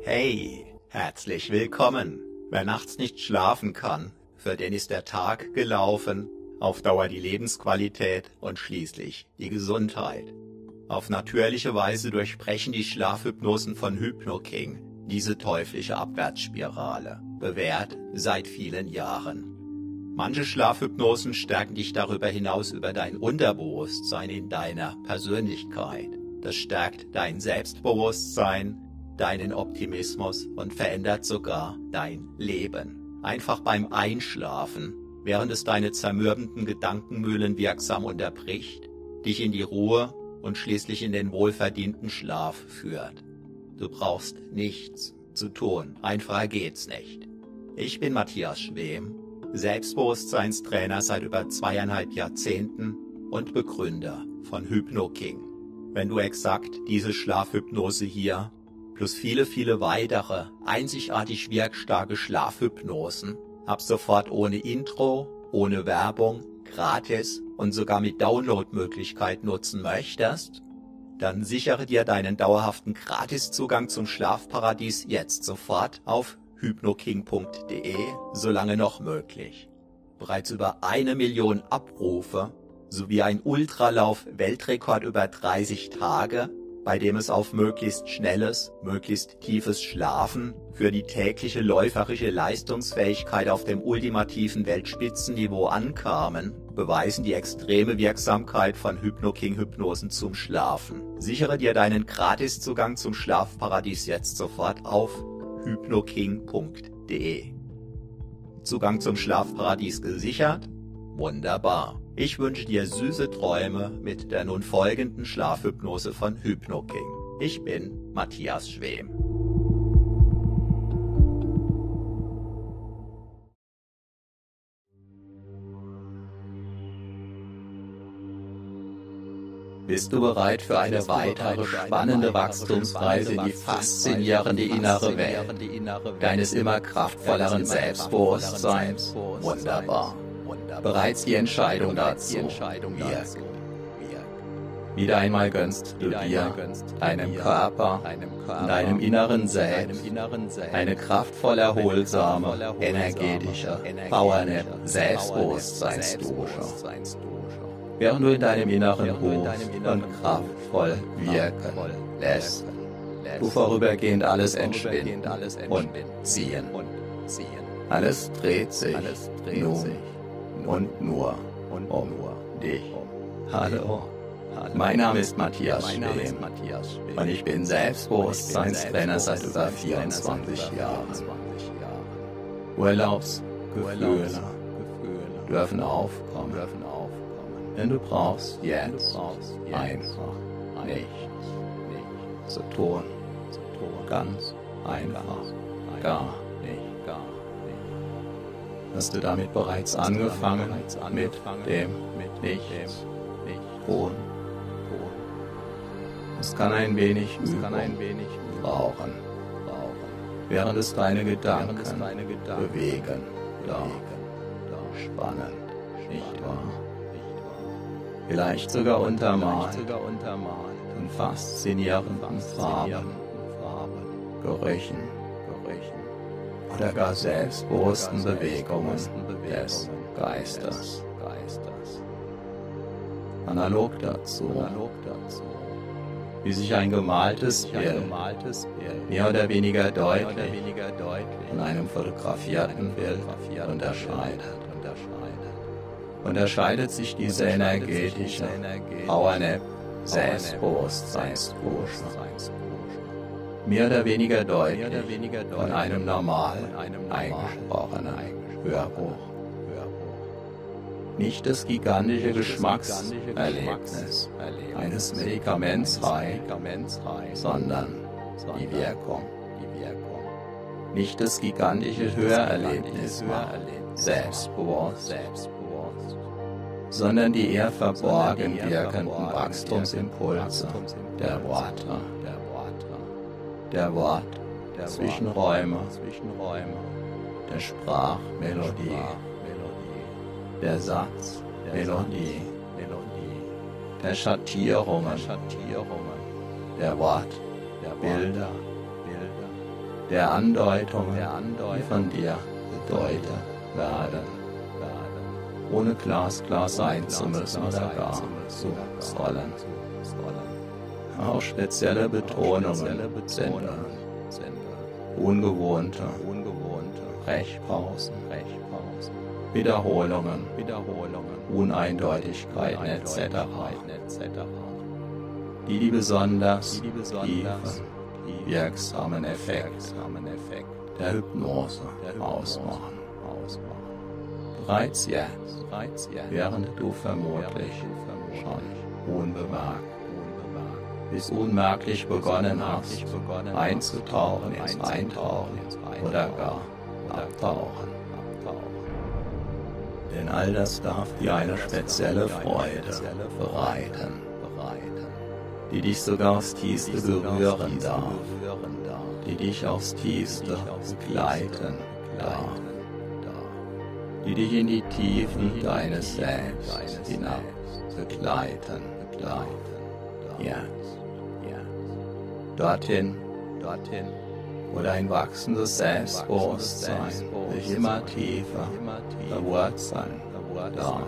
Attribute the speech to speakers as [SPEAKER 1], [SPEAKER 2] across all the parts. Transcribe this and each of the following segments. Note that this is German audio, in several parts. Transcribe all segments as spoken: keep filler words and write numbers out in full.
[SPEAKER 1] Hey, herzlich willkommen. Wer nachts nicht schlafen kann, für den ist der Tag gelaufen, auf Dauer die Lebensqualität und schließlich die Gesundheit. Auf natürliche Weise durchbrechen die Schlafhypnosen von HypnoKing diese teuflische Abwärtsspirale, bewährt seit vielen Jahren. Manche Schlafhypnosen stärken dich darüber hinaus über dein Unterbewusstsein in deiner Persönlichkeit. Das stärkt dein Selbstbewusstsein, deinen Optimismus und verändert sogar dein Leben. Einfach beim Einschlafen, während es deine zermürbenden Gedankenmühlen wirksam unterbricht, dich in die Ruhe und schließlich in den wohlverdienten Schlaf führt. Du brauchst nichts zu tun, einfacher geht's nicht. Ich bin Matthias Schwem, Selbstbewusstseinstrainer seit über zweieinhalb Jahrzehnten und Begründer von HypnoKing. Wenn du exakt diese Schlafhypnose hier plus viele, viele weitere einzigartig wirkstarke Schlafhypnosen ab sofort ohne Intro, ohne Werbung, gratis und sogar mit Downloadmöglichkeit nutzen möchtest, dann sichere dir deinen dauerhaften Gratiszugang zum Schlafparadies jetzt sofort auf hypnoking punkt de, solange noch möglich. Bereits über eine Million Abrufe sowie ein Ultralauf-Weltrekord über dreißig Tage, bei dem es auf möglichst schnelles, möglichst tiefes Schlafen für die tägliche läuferische Leistungsfähigkeit auf dem ultimativen Weltspitzenniveau ankamen, beweisen die extreme Wirksamkeit von HypnoKing-Hypnosen zum Schlafen. Sichere dir deinen Gratiszugang zum Schlafparadies jetzt sofort auf hypnoking punkt de. Zugang zum Schlafparadies gesichert? Wunderbar. Ich wünsche dir süße Träume mit der nun folgenden Schlafhypnose von HypnoKing. Ich bin Matthias Schwem. Bist du bereit für eine weitere spannende Wachstumsreise in die faszinierende innere Welt deines immer kraftvolleren Selbstbewusstseins? Wunderbar. Bereits die Entscheidung dazu wirkt. Wieder einmal gönnst du dir, deinem Körper, deinem inneren Selbst, eine kraftvoll erholsame, energetische Powernap-Selbstbewusstseinsdusche. Während du in deinem Inneren ruhst und kraftvoll wirken lässt, du vorübergehend alles entschwinden und ziehen. Alles dreht sich nun und nur um dich. Hallo, mein Name ist Matthias Schwem und ich bin Selbstbewusstseinstrainer seit über vierundzwanzig Jahren. Urlaubsgefühle dürfen aufkommen, denn du brauchst jetzt einfach nichts zu tun. Ganz einfach, gar nicht. Hast du damit bereits angefangen, mit dem Nichts tun? Es kann ein wenig Übung brauchen, während es deine Gedanken bewegen darf. Spannend, nicht wahr? Vielleicht sogar untermalt von faszinierenden Farben, Gerüchen oder gar selbstbewussten Bewegungen des Geistes. Analog dazu, wie sich ein gemaltes Bild mehr oder weniger deutlich von einem fotografierten Bild unterscheidet. Unterscheidet sich diese energetische Powernap-Selbstbewusstseinsdusche mehr oder weniger deutlich von einem normal eingesprochenen Hörbuch. Nicht das gigantische Geschmackserlebnis eines Medikaments High, sondern die Wirkung. Nicht das gigantische Hörerlebnis selbstbewusst, sondern die eher verborgen wirkenden Wachstumsimpulse der Worte. Der Wort, Zwischenräume, der Sprachmelodie, der Satzmelodie, der Schattierungen, der Wort, der Bilder, der Andeutungen, die von dir gedeutet werden, ohne glasklar sein zu müssen oder gar zu sollen. Auch spezielle Betonungen sind ungewohnte Brechpausen, Wiederholungen, Uneindeutigkeiten et cetera, die die besonders tiefen, wirksamen Effekt der Hypnose ausmachen. Bereits jetzt, während du vermutlich schon unbemerkt bis unmerklich begonnen hast, einzutauchen ins Eintauchen oder gar Abtauchen. Denn all das darf dir eine spezielle Freude bereiten, die dich sogar aufs Tiefste berühren darf, die dich aufs Tiefste begleiten darf, die dich in die Tiefen deines Selbst hinab begleiten darf. Jetzt, dorthin, dorthin, wo dein wachsendes Selbstbewusstsein sich immer tiefer verwurzeln darf,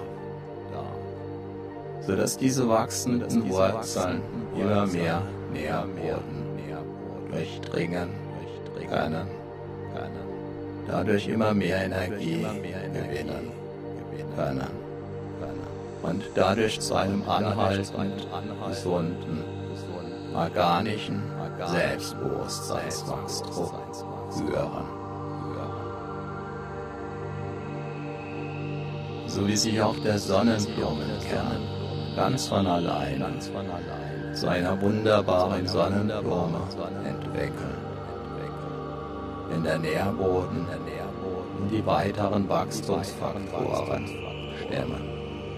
[SPEAKER 1] sodass diese wachsenden Wurzeln immer mehr Nährboden durchdringen können, dadurch immer mehr Energie gewinnen können und dadurch zu einem anhaltend gesunden, organischen Selbstbewusstseinswachstum führen. So wie sich auch der Sonnenblumenkern ganz von allein zu einer wunderbaren Sonnenblume entwickeln, wenn der Nährboden und die weiteren Wachstumsfaktoren stemmen.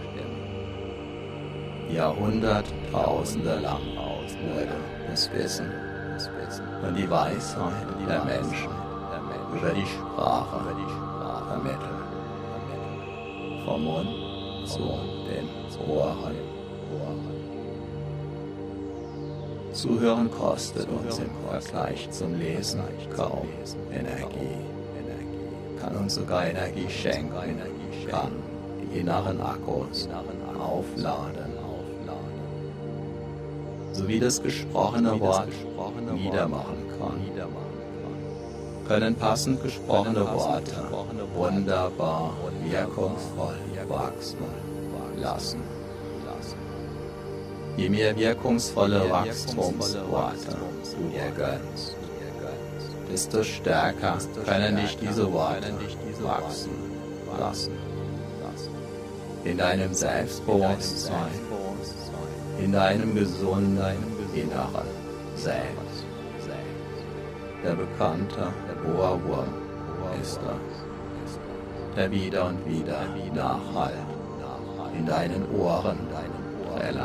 [SPEAKER 1] Jahrhunderttausende lang wurde das Wissen und die Weisheit der Menschen über die Sprache vermittelt. Vom Mund zu den Ohren. Zuhören kostet uns im Vergleich zum Lesen kaum Energie, kann uns sogar Energie schenken, kann die inneren Akkus aufladen, sowie das gesprochene Wort niedermachen kann, können passend gesprochene Worte wunderbar wirkungsvoll wachsen lassen. Je mehr wirkungsvolle Wachstumsworte du dir gönnst, desto stärker können dich diese Worte wachsen lassen. In deinem Selbstbewusstsein, in deinem gesunden inneren Selbst. Der bekannte Ohrwurm ist das, der wieder und wieder nachhallt, in deinen Ohren trällert.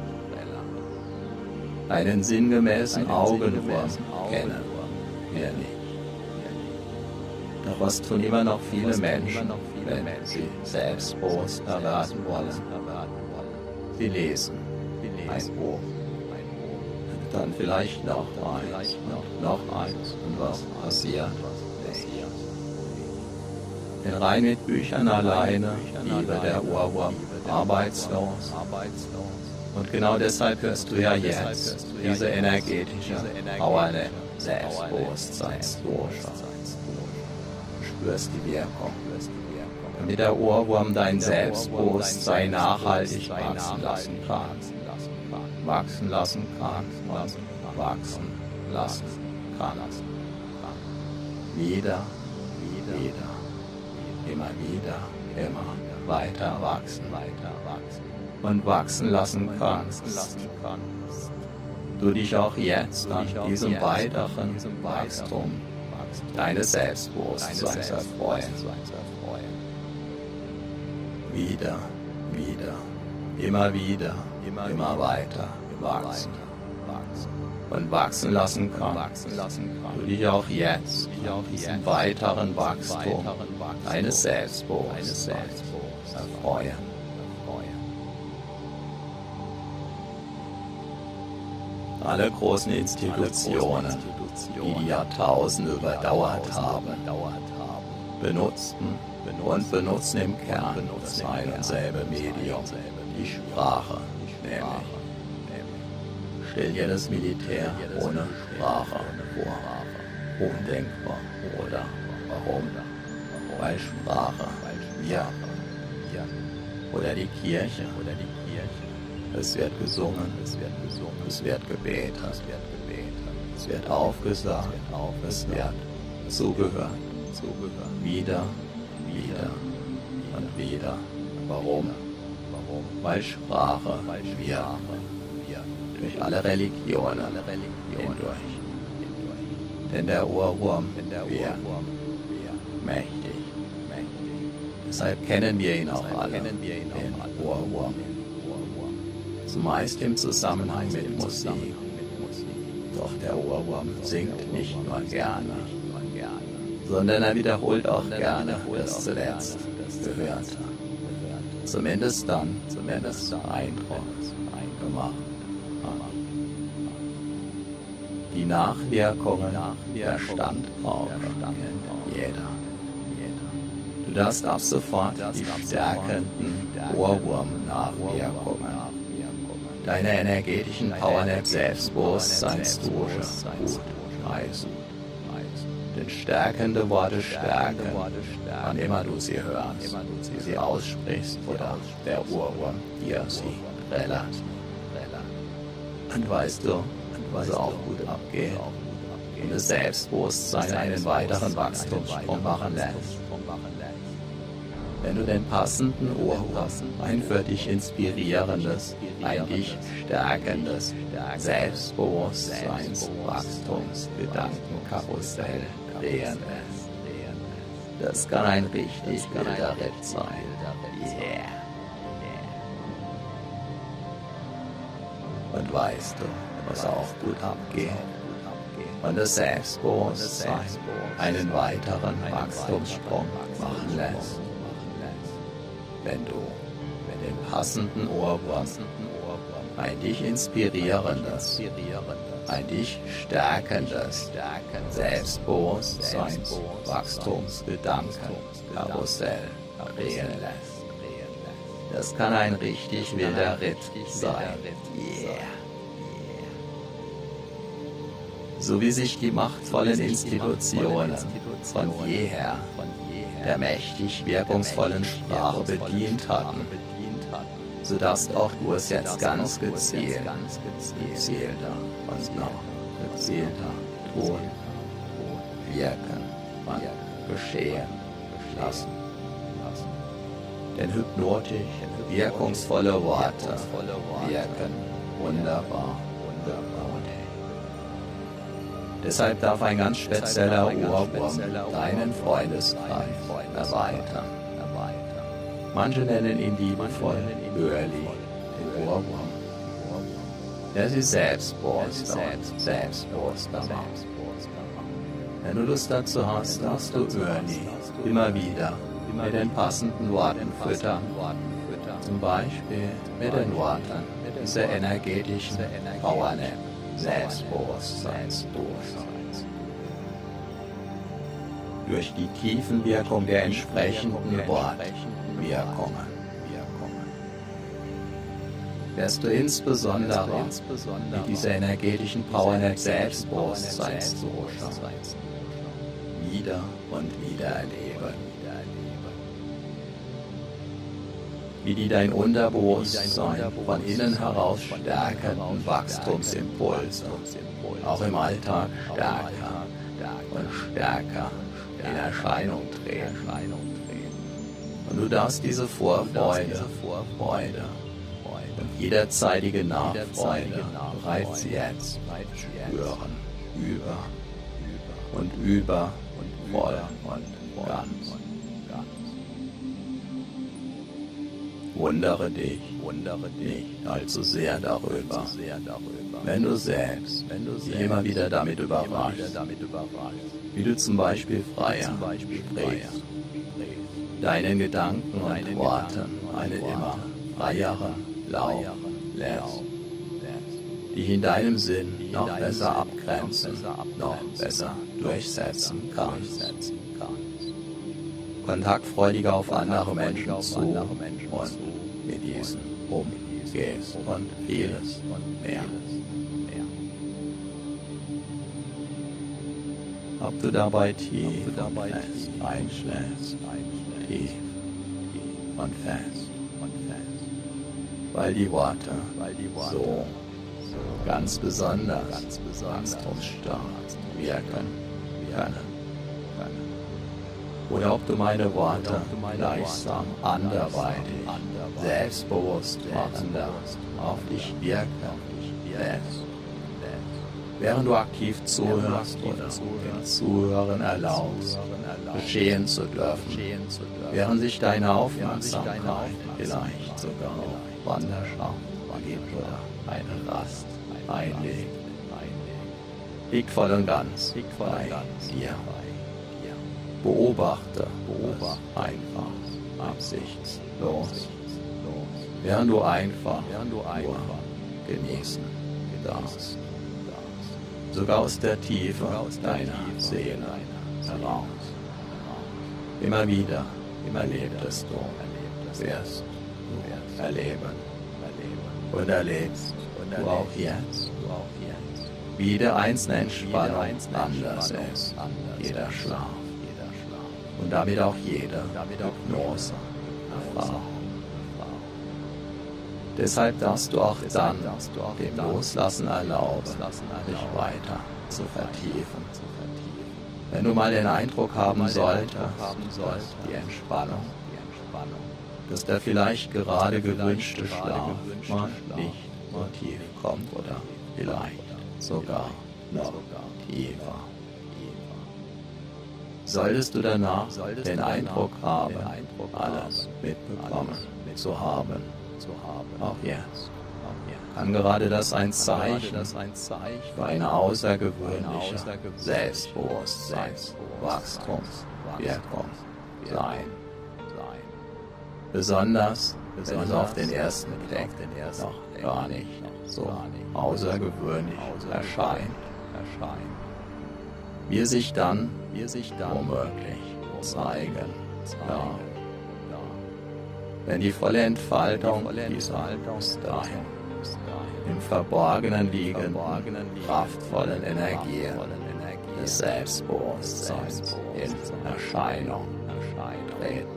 [SPEAKER 1] Einen sinngemäßen Augenwurm kennen wir nicht. Doch was tun immer noch viele Menschen, wenn sie selbstbewusster werden wollen? Sie lesen ein Buch, dann vielleicht noch eins, noch eins und was passiert nicht. Denn rein mit Büchern alleine bliebe der Ohrwurm arbeitslos. Und genau deshalb hörst du ja jetzt diese energetische Power der Selbstbewusstseinsdosha. Spürst die Wirkung, damit der Ohrwurm dein Selbstbewusstsein nachhaltig wachsen lassen kann. Wachsen lassen kann, wachsen lassen kann. Wieder, wieder, immer wieder, immer weiter wachsen, weiter wachsen. Und wachsen lassen kannst, du dich auch jetzt an diesem weiteren Wachstum deines Selbstbewusstseins erfreuen. Wieder, wieder, immer wieder, immer weiter wachsen und wachsen lassen kannst, du dich auch jetzt an diesem weiteren Wachstum deines Selbstbewusstseins erfreuen. Alle großen Institutionen, die die Jahrtausende überdauert haben, benutzten und benutzen im Kern das ein und selbe Medium, die Sprache, nämlich. Stell dir das Militär ohne Sprache vor. Undenkbar, oder? Warum? Weil Sprache wirkt. Oder die Kirche. Es wird gesungen, es wird gebetet, es wird aufgesagt, es wird zugehört, wieder, wieder und wieder. Warum? Weil Sprache wirkt. Durch alle Religionen hindurch. Denn der Ohrwurm wird mächtig. Deshalb kennen wir ihn auch alle, den Ohrwurm. Zumeist im Zusammenhang mit Musik. Doch der Ohrwurm singt nicht nur gerne, sondern er wiederholt auch gerne das zuletzt Gehörte. Zumindest dann, zumindest Eindruck gemacht. Die Nachwirkungen der Standpauke kennt jeder. Du darfst ab sofort die stärkenden Ohrwurm-Nachwirkungen deiner energetischen Powernap-Selbstbewusstseinsdusche gut heißen. Denn stärkende Worte stärken, wann immer du sie hörst, du sie aussprichst oder der Ohrwurm dir sie trällert. Und weißt du, was auch gut abgeht und das Selbstbewusstsein einen weiteren Wachstumssprung machen lässt. Wenn du den passenden Ohrwurm, ein für dich inspirierendes, ein dich stärkendes Selbstbewusstseinswachstumsgedankenkarussell drehen lässt. Das kann ein richtig wilder Ritt sein. Yeah. Und weißt du, was auch gut abgeht? Und das Selbstbewusstsein einen weiteren Wachstumssprung machen lässt. Wenn du mit dem passenden Ohrwurm ein dich inspirierendes, ein dich stärkendes Selbstbewusstseinswachstumsgedankenkarussell drehen lässt. Das kann ein richtig wilder Ritt sein. Yeah. So wie sich die machtvollen Institutionen von jeher der mächtig wirkungsvollen Sprache bedient hatten, so darfst auch du es jetzt ganz gezielt, gezielter und noch gezielter tun, wirken und geschehen lassen. Denn hypnotisch wirkungsvolle Worte wirken wunderbar. Deshalb darf ein ganz spezieller Ohrwurm deinen Freundeskreis erweitern. Manche nennen ihn liebevoll Öli, den Ohrwurm, der sie selbstbewusster und selbstbewusster macht. Wenn du Lust dazu hast, darfst du Öli immer wieder mit den passenden Worten füttern. Zum Beispiel mit den Worten dieser energetischen Powernap. Selbstbewusstseinsdusche. Durch die Tiefenwirkung der entsprechenden Wortwirkungen wirst du insbesondere mit dieser energetischen Powernap Selbstbewusstseinsdusche wieder und wieder erleben, wie die dein Unterbewusstsein von innen heraus stärkenden Wachstumsimpulse auch im Alltag stärker und stärker in Erscheinung treten. Und du darfst diese Vorfreude, Freude und jederzeitige Nachfreude bereits jetzt spüren, über und über und voll und ganz. Wundere dich, wundere dich allzu sehr darüber, wenn du selbst, wenn du dich immer wieder damit überraschst, wie du zum Beispiel freier sprichst, deinen Gedanken und Worten einen immer freieren Lauf lässt. dich in deinem Sinn noch besser abgrenzen, noch besser durchsetzen kannst. Kontaktfreudiger auf andere Menschen zu und mit diesen umgehst und vieles mehr. Ob du dabei tief und fest einschläfst, tief und fest, weil die Worte so ganz besonders wachstumsstark wirken können. Oder ob du meine Worte gleichsam anderweitig, selbstbewusst machender auf dich wirken lässt, während du aktiv zuhörst oder dem Zuhören erlaubst, geschehen zu dürfen, während sich deine Aufmerksamkeit vielleicht sogar auf Wanderschaft begibt oder eine Rast einlegt, liegt voll und ganz bei dir. Beobachte, beobachte einfach absichtslos, während du einfach nur genießen darfst. Sogar aus der Tiefe deiner Seele heraus. Immer wieder erlebtest du, wirst du erleben und erlebst du auch jetzt, wie der einzelne Entspannung anders ist, jeder Schlaf und damit auch jede Hypnose Erfahrung. Deshalb darfst du auch dann dem Loslassen erlauben, dich weiter zu vertiefen. Wenn du mal den Eindruck haben solltest, die Entspannung, dass der vielleicht gerade gewünschte Schlaf mal nicht so tief kommt oder vielleicht sogar noch tiefer. Solltest du danach den Eindruck haben, alles mitbekommen zu haben, auch jetzt, kann gerade das ein Zeichen für eine außergewöhnliche Selbstbewusstseins, Wachstumswirkung sein. Besonders, wenn es auf den ersten Blick noch gar nicht so außergewöhnlich erscheint, wie sich dann womöglich zeigen darf. Wenn die volle Entfaltung dieser bis dahin im Verborgenen liegenden, kraftvollen Energien des Selbstbewusstseins in Erscheinung treten.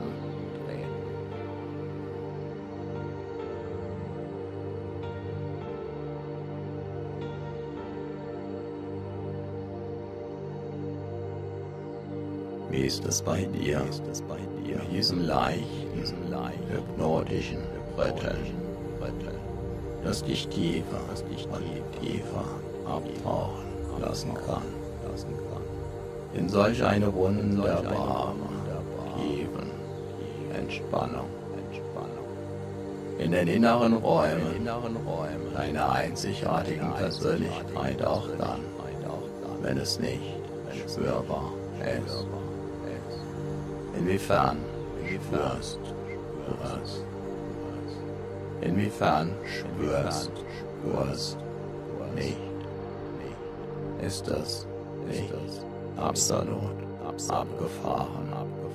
[SPEAKER 1] Wie ist es bei dir, mit diesem leichten, hypnotischen Rütteln, das dich tiefer und tiefer abtauchen lassen kann, in solch eine wunderbare, tiefen Entspannung, in den inneren Räumen deiner einzigartigen Persönlichkeit auch dann, wenn es nicht spürbar ist. Inwiefern spürst du es? Inwiefern spürst du es nicht? Ist es nicht absolut abgefahren?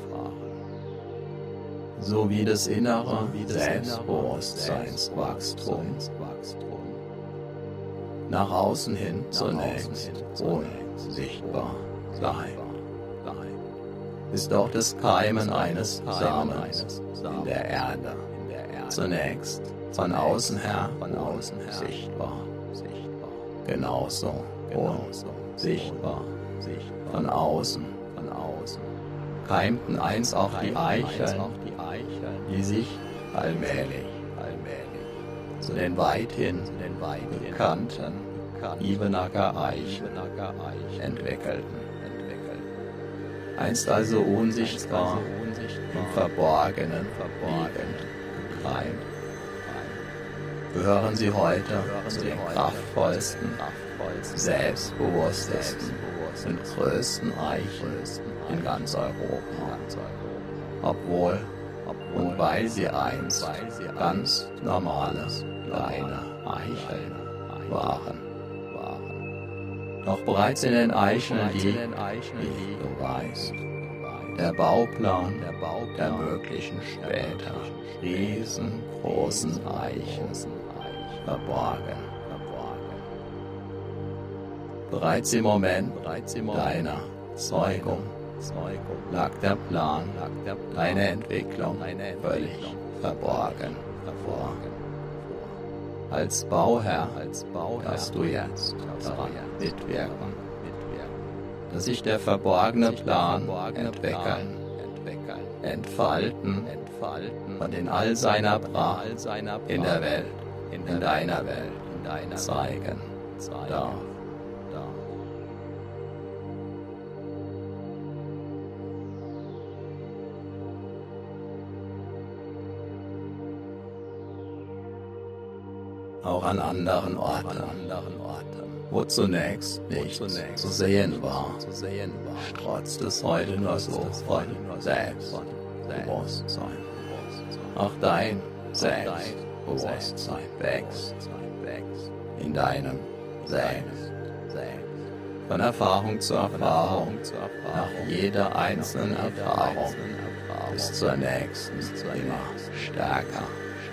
[SPEAKER 1] So wie das innere Selbstbewusstseinswachstum nach außen hin zunächst unsichtbar bleibt, ist auch das Keimen eines Samens in der Erde zunächst von außen her unsichtbar, genauso unsichtbar von außen keimten einst auch die Eicheln, die sich allmählich zu den weithin bekannten Ibenacker Eichen entwickelten. Einst also unsichtbar, im Verborgenen liegend, gekeimt, gehören sie heute zu den kraftvollsten, selbstbewusstesten und größten Eichen in ganz Europa. Obwohl und weil sie einst ganz normale, kleine Eicheln waren. Doch bereits in den Eicheln liegt, wie du weißt, der Bauplan der möglichen später riesengroßen Eichen verborgen. Bereits im Moment deiner Zeugung lag der Plan, deine Entwicklung völlig verborgen vor. Als Bauherr darfst du jetzt daran mitwirken, dass sich der verborgene Plan entwickeln, entfalten und in all seiner Pracht in der Welt, in deiner Welt zeigen darf. Auch an anderen Orten, wo zunächst nichts zu sehen war, strotzt es heute nur so von Selbstbewusstsein. Auch dein Selbstbewusstsein wächst in deinem Selbst. Von Erfahrung zu Erfahrung, nach jeder einzelnen Erfahrung bis zur nächsten immer stärker.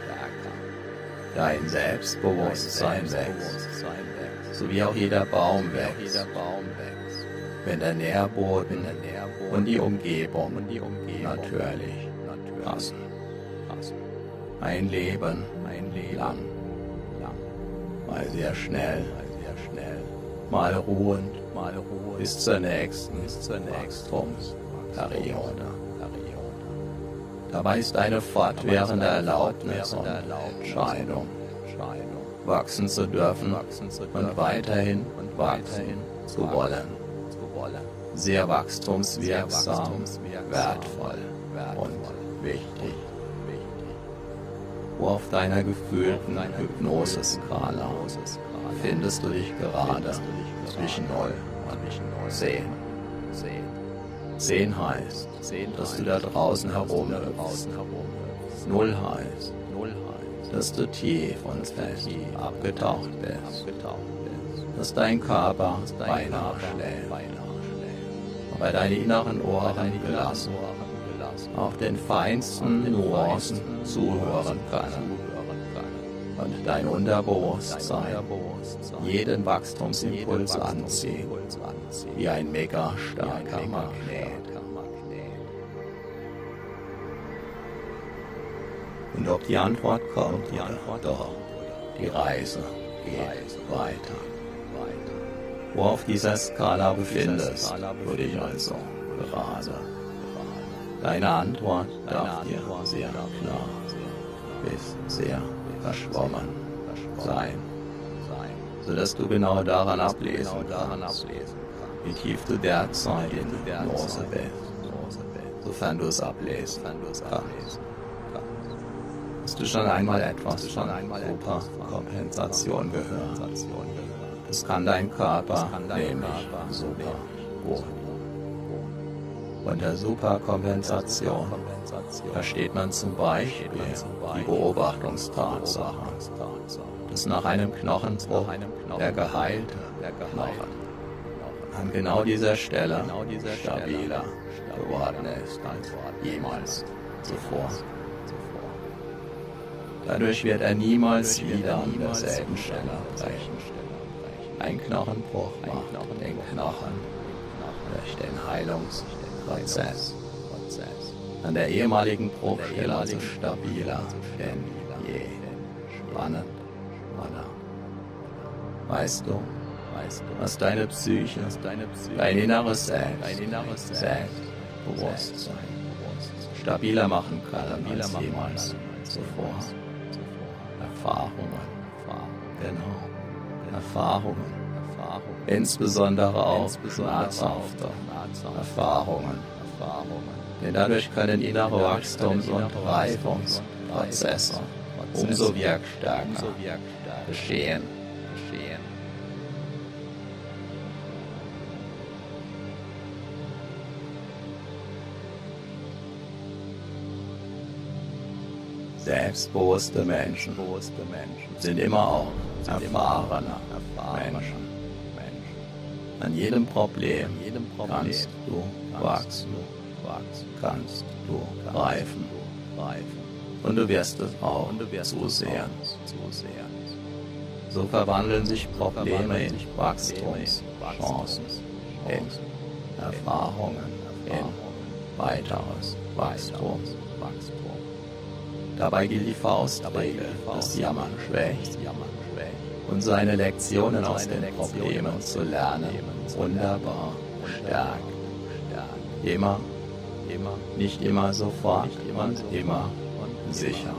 [SPEAKER 1] Dein Selbstbewusstsein wächst, so wie auch jeder Baum wächst, wenn der Nährboden und die Umgebung natürlich passen. Ein Leben lang, mal sehr schnell, mal ruhend, bis zur nächsten Wachstumsperiode. Dabei ist eine fortwährende Erlaubnis und Entscheidung, wachsen zu dürfen und weiterhin wachsen zu wollen, sehr wachstumswirksam, wertvoll und wichtig. Wo auf deiner gefühlten Hypnose-Skala findest du dich gerade zwischen null und zehn. zehn heißt, dass du da draußen herumhüpfst. null heißt, dass du tief und fest abgetaucht bist. Dass dein Körper beinahe schläft. Aber deine inneren Ohren gelassen, auch den feinsten Nuancen zuhören können. Und dein Unterbewusstsein jeden Wachstumsimpuls anzieht, wie ein mega starker Magnet. Und ob die Antwort kommt, die Antwort doch, die Reise geht weiter. Wo auf dieser Skala befindest du dich also gerade. Deine Antwort darf dir sehr klar bis sehr verschwommen sein, sodass du genau daran ablesen kannst, wie tief du derzeit in Hypnose bist, sofern du es ablesen kannst. Hast du schon einmal etwas von Superkompensation gehört? Das kann dein Körper nämlich super gut. Unter Superkompensation versteht man zum Beispiel die Beobachtungstatsache, dass nach einem Knochenbruch der geheilte Knochen an genau dieser Stelle stabiler geworden ist als jemals zuvor. Dadurch wird er niemals wieder an derselben Stelle brechen. Ein Knochenbruch macht den Knochen durch den Heilungsprozess an der ehemaligen Bruchstelle also stabiler denn je. Spannend, oder? Weißt du, was deine Psyche, dein inneres Selbst, Selbstbewusstsein stabiler machen kann als jemals zuvor? Erfahrungen, genau, Erfahrungen, insbesondere auch schmerzhafte Erfahrungen, denn dadurch können innere Wachstums- und Reifungsprozesse umso wirkstärker geschehen. Selbstbewusste Menschen sind immer auch erfahrener Menschen. An jedem Problem kannst du wachsen, kannst du reifen. Und du wirst es auch so sehen. So verwandeln sich Probleme in Wachstumschancen, in Erfahrungen, in weiteres Wachstum. Dabei gilt die Faustregel, das Jammern schwächt, und seine Lektionen aus den Problemen zu lernen, wunderbar stärkt. Immer, nicht immer sofort und immer sicher.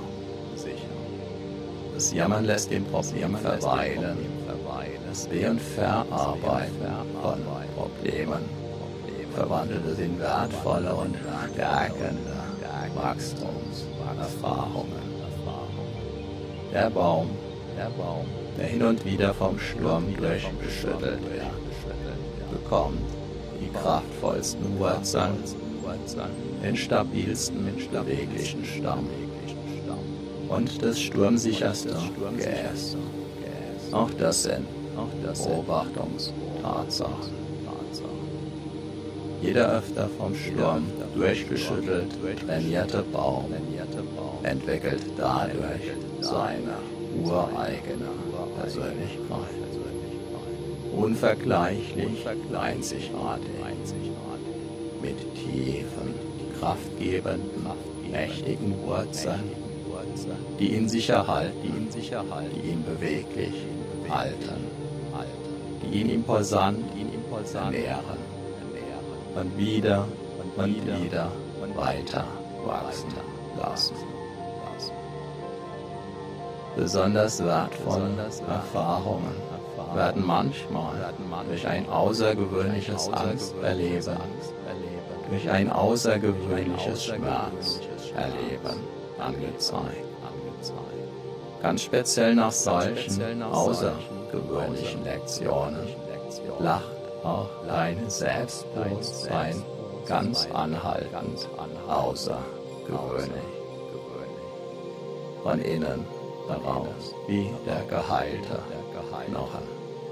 [SPEAKER 1] Das Jammern lässt den Problem verweilen, das Be- und Verarbeiten von Problemen verwandelt es in wertvolle und stärkende Wachstumserfahrungen. Der Baum, der hin und wieder vom Sturm durchgeschüttelt wird, bekommt die kraftvollsten Wurzeln, den stabilsten, beweglichen Stamm und das sturmsicherste Geäst. Auch das sind Beobachtungstatsachen. Jeder öfter vom Sturm durchgeschüttelt trainierte Baum entwickelt dadurch seine ureigene Persönlichkeit. Unvergleichlich, einzigartig, mit tiefen, kraftgebenden, mächtigen Wurzeln, die ihn sicher halten, die ihn beweglich halten, die ihn imposant ernähren und wieder und wieder weiter wachsen lassen. Besonders wertvolle Erfahrungen werden manchmal durch ein außergewöhnliches Angsterleben, durch ein außergewöhnliches Schmerzerleben angezeigt. Ganz speziell nach solchen außergewöhnlichen Lektionen lacht auch dein Selbstbewusstsein ganz anhaltend außergewöhnlich. Von innen heraus wie der geheilte Knochen.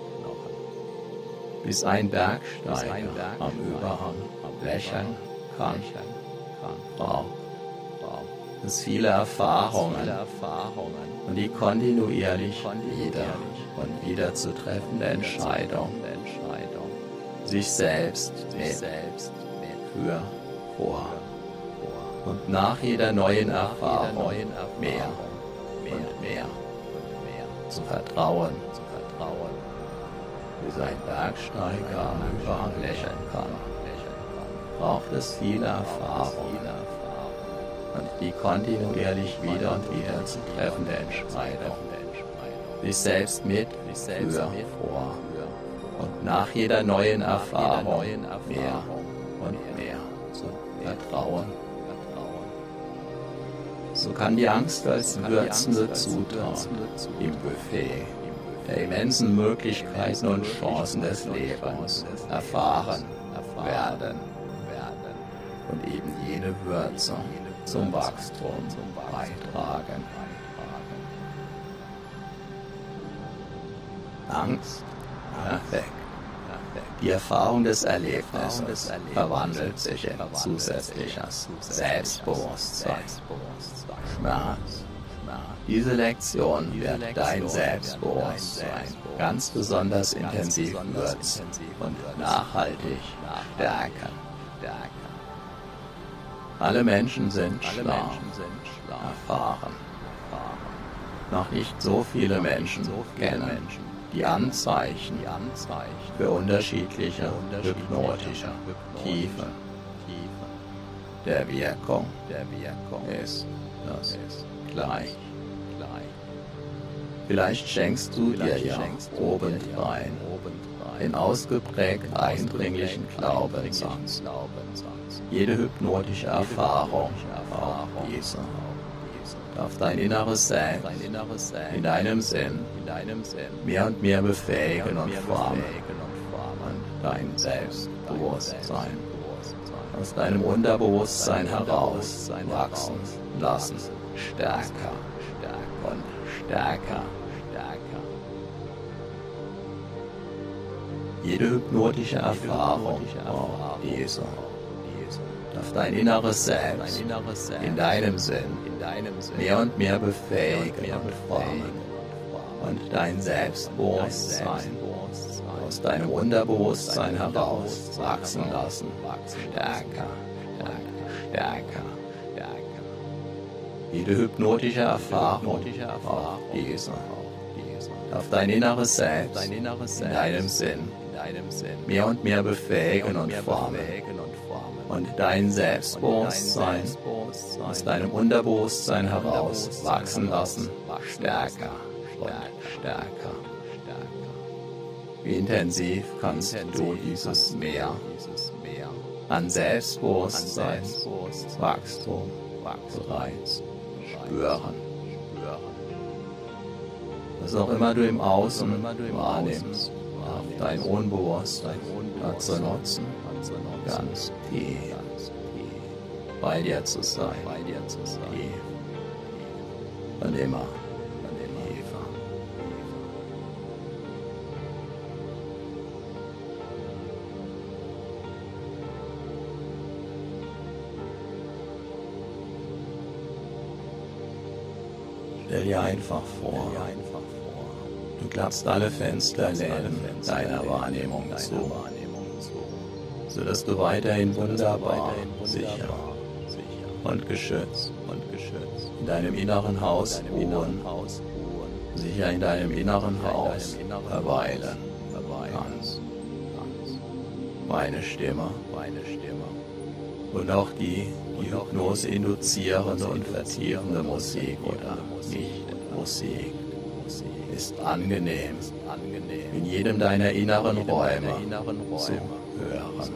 [SPEAKER 1] Bis ein Bergsteiger am Überhang lächeln kann, braucht es viele Erfahrungen und die kontinuierlich wieder und wieder zu treffende Entscheidung, sich selbst mit, für, vor und nach jeder neuen Erfahrung mehr und mehr zu vertrauen, bis ein Bergsteiger am Überhang lächeln kann, braucht es viele Erfahrungen und die kontinuierlich wieder und wieder zu treffende Entscheidung, sich selbst mit, für, vor und nach jeder neuen Erfahrung mehr und mehr zu vertrauen. So kann die Angst als würzende Zutat im Buffet der immensen Möglichkeiten und Chancen des Lebens erfahren werden und eben jene Würze zum Wachstum beitragen. Angst, perfekt. Die Erfahrung des Erlebnisses verwandelt sich in zusätzliches Selbstbewusstsein. Schmerz. Diese Lektion wird dein Selbstbewusstsein ganz besonders intensiv würzen und nachhaltig stärken. Alle Menschen sind schlau, erfahren. Noch nicht so viele Menschen kennen die Anzeichen für unterschiedliche hypnotische Tiefen der Wirkung ist das gleich. Vielleicht schenkst du dir ja obendrein den ausgeprägt eindringlichen Glaubenssatz, jede hypnotische Erfahrung, auch diese, darf dein inneres Sein in deinem Sinn mehr und mehr befähigen und formen und dein Selbstbewusstsein aus deinem Unterbewusstsein heraus wachsen lassen, stärker und stärker Jede hypnotische Erfahrung braucht diese. Darf dein inneres Selbst in deinem Sinn mehr und mehr befähigen und formen und dein Selbstbewusstsein aus deinem Unterbewusstsein heraus wachsen lassen, stärker und stärker. Jede hypnotische Erfahrung braucht diese. Darf dein inneres Selbst in deinem Sinn mehr und mehr befähigen und formen und dein Selbstbewusstsein aus deinem Unterbewusstsein heraus wachsen lassen, stärker und stärker. Wie intensiv kannst du dieses Mehr an Selbstbewusstsein, Wachstum bereits spüren. Was auch immer du im Außen wahrnimmst, darf dein Unbewusstsein dazu nutzen, ganz tief bei dir zu sein, tief und immer tiefer. Stell dir einfach vor, du klappst alle Fensterläden deiner Wahrnehmung zu, sodass du weiterhin wunderbar, sicher und geschützt in deinem inneren Haus ruhen, sicher in deinem inneren Haus verweilen kannst. Meine Stimme und auch die, die Hypnose induzierende und vertiefende Musik oder Nicht-Musik ist angenehm, in jedem deiner inneren Räume zu hören.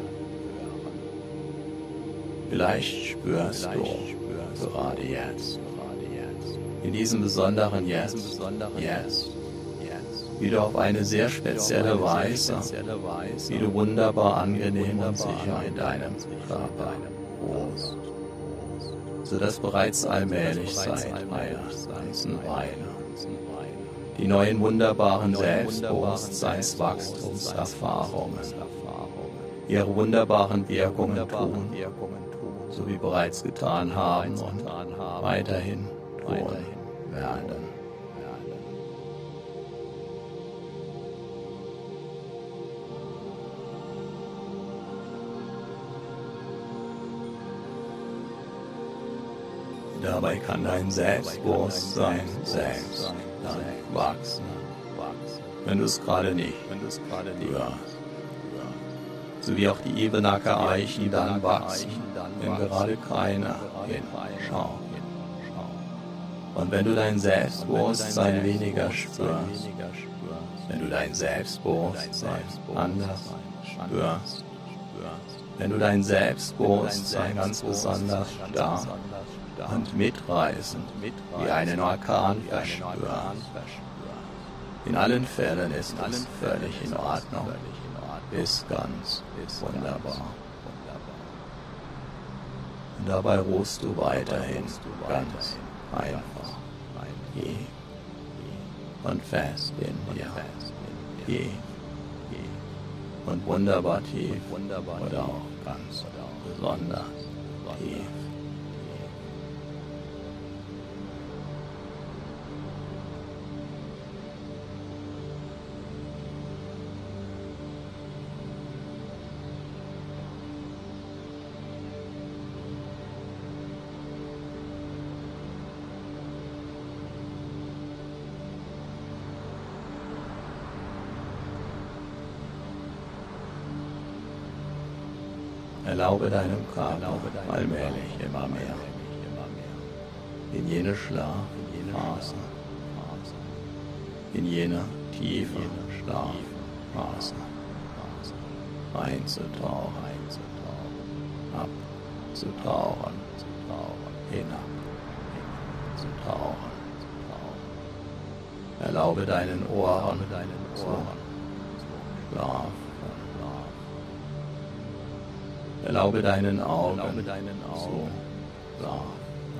[SPEAKER 1] Vielleicht spürst du gerade jetzt, in diesem besonderen Jetzt, jetzt, wie du auf eine sehr spezielle Weise, wie du wunderbar angenehm und sicher in deinem Körper ruhst, sodass bereits allmählich seit einer ganzen Weile die neuen wunderbaren Selbstbewusstseinswachstumserfahrungen ihre wunderbaren Wirkungen tun, so wie bereits getan haben und weiterhin tun werden. Dabei kann dein Selbstbewusstsein selbst dann wachsen, wenn du es gerade nicht hörst. So wie auch die Ebenacker Eichen dann wachsen, wenn gerade keiner hinschaut. Und wenn du dein Selbstbewusstsein weniger spürst, wenn du dein Selbstbewusstsein anders spürst, wenn du dein Selbstbewusstsein ganz besonders stark und mitreißend wie einen Orkan verspürst. In allen Fällen ist es völlig in Ordnung, ist ganz wunderbar. Und dabei ruhst du weiterhin ganz einfach, tief und fest in dir, tief und wunderbar tief oder auch ganz besonders tief. Erlaube deinem Körper allmählich immer mehr in jene Schlafphase, in jene tiefe Schlafphase einzutauchen, abzutauchen, hinab zu tauchen. Erlaube deinen Ohren zu schlafen. Erlaube deinen Augen zu schlafen.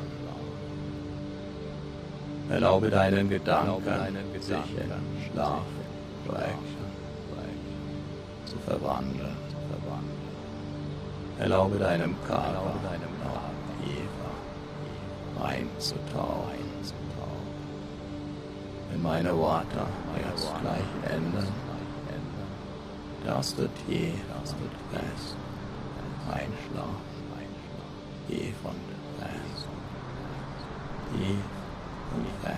[SPEAKER 1] Erlaube deinen Gedanken sich in Schlaf zu brechen. zu verwandeln. Erlaube deinem Körper tiefer einzutauchen. Wenn meine Worte jetzt gleich enden, darfst du tief und fest einschlafen. Tief und fest. Tief und fest.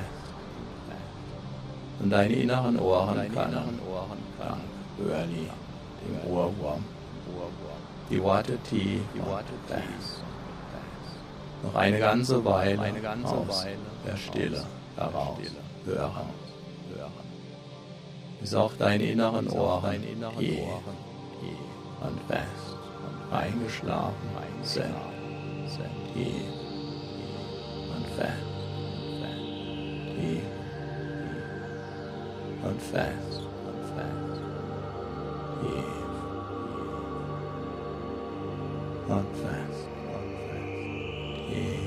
[SPEAKER 1] Und deine inneren Ohren können, dank Hörli, dem Ohrwurm, die Worte tief und fest noch eine ganze Weile aus der Stille heraus hören, bis auch deine inneren Ohren tief und fest eingeschlafen sind, tief und fest, tief und fest, tief und fest, tief